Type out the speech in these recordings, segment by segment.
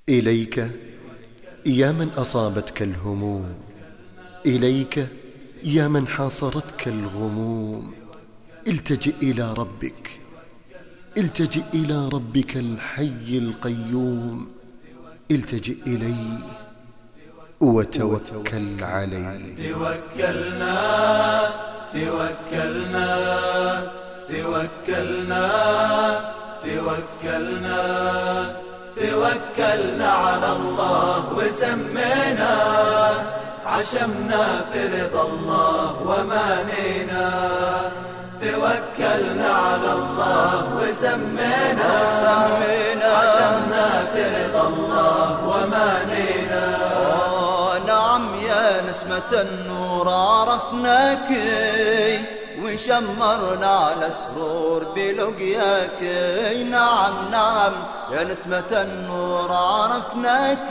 إليك يا من أصابتك الهموم، إليك يا من حاصرتك الغموم، التجئ إلى ربك، التجئ إلى ربك الحي القيوم، التجئ إليه وتوكل عليه. توكلنا توكلنا توكلنا توكلنا توكلنا على الله وسمينا، عشمنا في رضا الله ومانينا. توكلنا على الله وسمينا، عشمنا في رضا الله ومانينا. نعم يا نسمة النور عرفناك، وشمرنا على سرور بلقياك. نعم نعم يا نسمة النور عرفناك،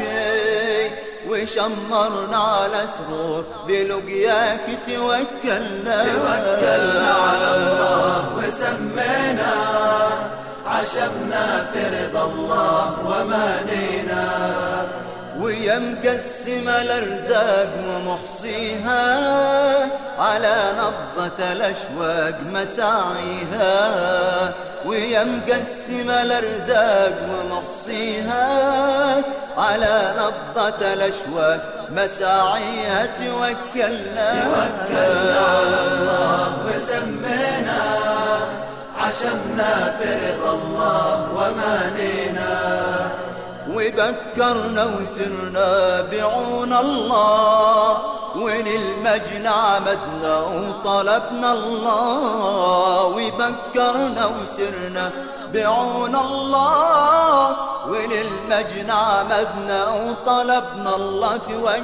وشمرنا على سرور بلقياك. توكلنا على الله وسمينا، عشمنا في رضا الله ومانينا. ويا مقسم الأرزاق ومحصيها، على نبضة الأشواق مساعيها. ويا مقسم الأرزاق ومحصيها، على نبضة الأشواق مساعيها. توكلنا على الله وسمينا، عشمنا في رضا الله ومانينا. وبكرنا وسرنا بعون الله، وللمجد عمدنا وطلبنا الله. وبكرنا وسرنا بعون الله، وللمجد عمدنا وطلبنا الله.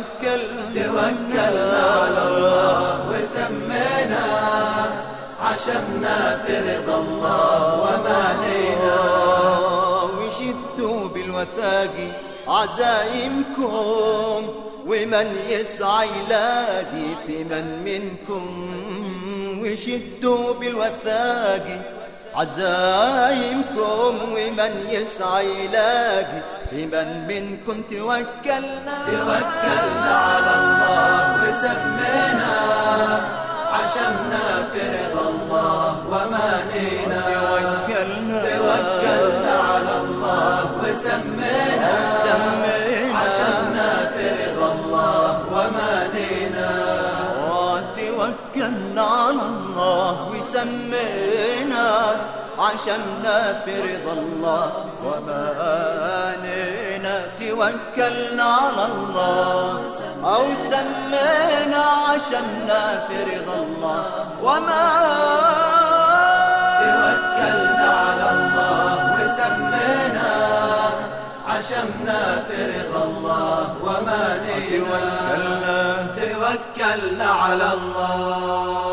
توكلنا على الله وسمينا، عشمنا في رضا الله ومانينا. وشدوا بالوثاق عزايمكم، ومن يسعى يلاقي في من منكم. وشدوا بالوثاق عزايمكم، ومن يسعى يلاقي في من منكم. توكلنا على الله وسمينا، عشمنا في رضا الله ومانينا. توكلنا على الله وسمينا، عشمنا في رضا الله ومانينا. توكلنا على الله وسمينا، عشمنا في رضا الله ومانينا. توكلنا على الله أو سمينا، عشمنا في رضا الله ومانينا. توكلنا على الله وسمينا، عشمنا في رضا الله ومانينا. توكلنا على الله.